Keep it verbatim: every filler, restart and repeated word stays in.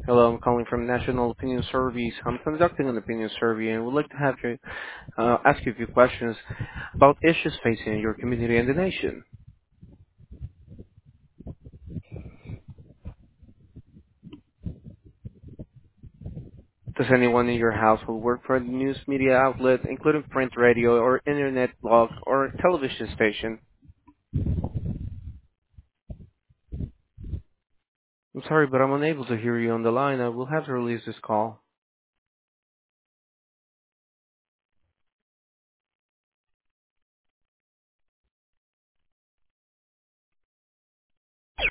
Hello, I'm calling from National Opinion Surveys. I'm conducting an opinion survey and would like to have you uh, ask you a few questions about issues facing your community and the nation. Does anyone in your household work for a news media outlet, including print radio or internet blog or television station? I'm sorry, but I'm unable to hear you on the line. I will have to release this call.